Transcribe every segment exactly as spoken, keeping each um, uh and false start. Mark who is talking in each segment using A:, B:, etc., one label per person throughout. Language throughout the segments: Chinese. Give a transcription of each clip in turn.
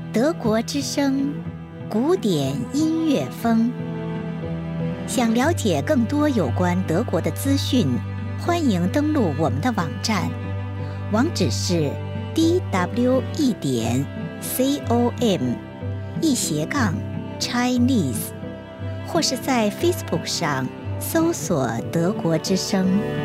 A: 德国之声，古典音乐风。想了解更多有关德国的资讯，欢迎登录我们的网站，网址是 d w e 点 com 一斜杠 Chinese， 或是在 Facebook 上搜索德国之声。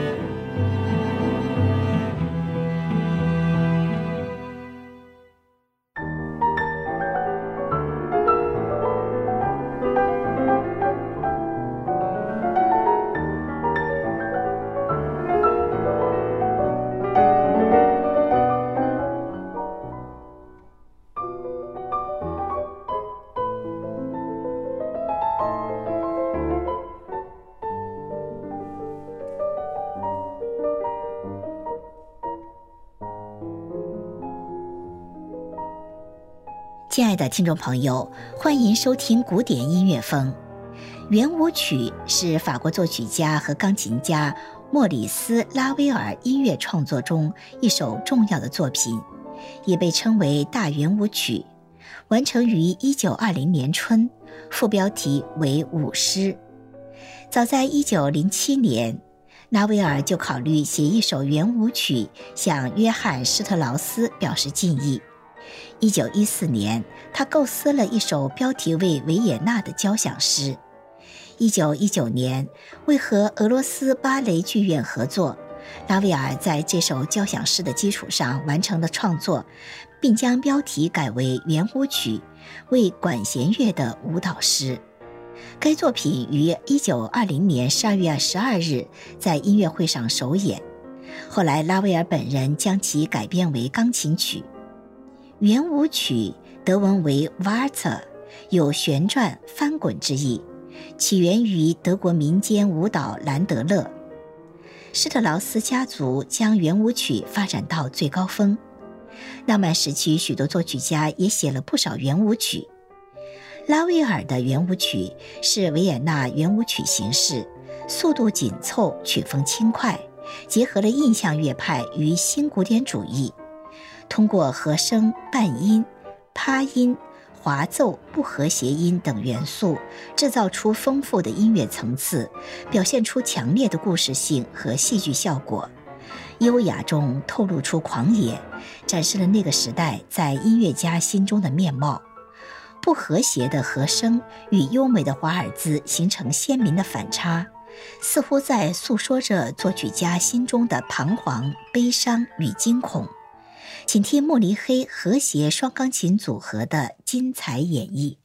A: 亲爱的听众朋友，欢迎收听古典音乐风。圆舞曲是法国作曲家和钢琴家莫里斯·拉威尔音乐创作中一首重要的作品，也被称为大圆舞曲，完成于一九二零年春，副标题为舞狮。早在一九零七年，拉威尔就考虑写一首圆舞曲向约翰·施特劳斯表示敬意。一九一四年，他构思了一首标题为维也纳的交响诗。一九一九年，为和俄罗斯芭蕾剧院合作，拉威尔在这首交响诗的基础上完成了创作，并将标题改为圆舞曲，为管弦乐的舞蹈诗。该作品于一九二零年十二月十二日在音乐会上首演，后来拉威尔本人将其改编为钢琴曲。圆舞曲德文为 Waltz， 有旋转翻滚之意，起源于德国民间舞蹈兰德勒。施特劳斯家族将圆舞曲发展到最高峰，浪漫时期许多作曲家也写了不少圆舞曲。拉威尔的圆舞曲是维也纳圆舞曲形式，速度紧凑，曲风轻快，结合了印象乐派与新古典主义，通过和声、半音、趴音、滑奏、不和谐音等元素，制造出丰富的音乐层次，表现出强烈的故事性和戏剧效果。优雅中透露出狂野，展示了那个时代在音乐家心中的面貌。不和谐的和声与优美的华尔兹形成鲜明的反差，似乎在诉说着作曲家心中的彷徨、悲伤与惊恐。请听慕尼黑和谐双钢琴组合的精彩演绎。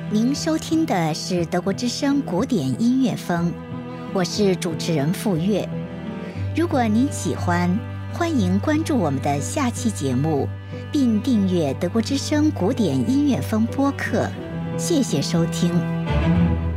A: 您收听的是德国之声古典音乐风，我是主持人傅月。如果您喜欢，欢迎关注我们的下期节目，并订阅德国之声古典音乐风播客。谢谢收听。